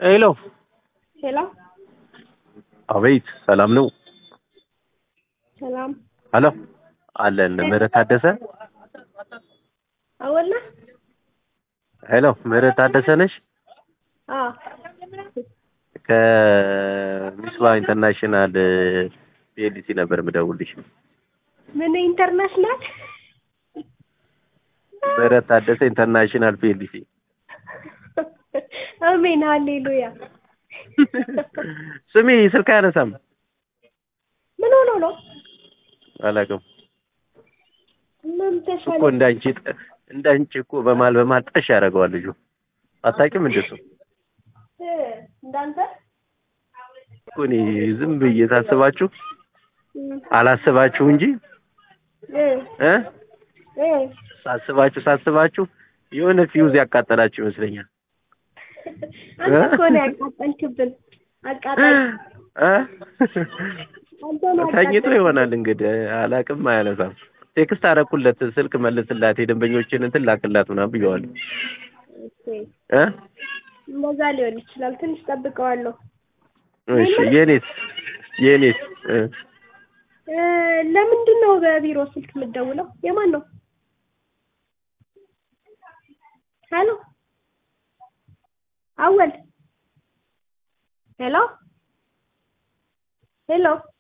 ሄሎ ሄሎ አቤት ሰላም ነው ሰላም ሄሎ አለን ምህረት ታደሰ አወላ ሄሎ ምህረት ታደሰ ነሽ አዎ ከሚስባ ኢንተርናሽናል ፒኤልሲ ነበር የምደውልልሽ ምን ኢንተርናሽናል ምህረት ታደሰ ኢንተርናሽናል ፒኤልሲ አሜን ሃሌሉያ ስሚ ስልክ አያነሳም ምን ሆኖ ነው አላውቅም ምን ተሻለ እኮ እንዳንቺ እኮ በማል ጠሽ ያደርገዋል ልጁ አታውቂም እንደሱ እንዳንተ እኮ እኔ ዝም ብዬ ታስባችሁ አላስባችሁ እንጂ ሳስባችሁ የሆነ ፊውዝ ያቃጠላችሁ ይመስለኛል አንተ እኮ ነው ያቃጠልክብን አቃጣይ ተኝቶ ይሆናል እንግዲህ አላውቅም አያነሳም ቴክስት አደረኩለት ስልክ መልስላት የደንበኞችን እንትን ላክላት ምናምን ብየዋለሁ እንደዛ ሊሆን ይችላል ትንሽ ጠብቀዋለሁ እሺ የኔስ ለምንድን ነው በቢሮ ስልክ የምትደውለው የማን ነው ሄሎ አወል ሄሎ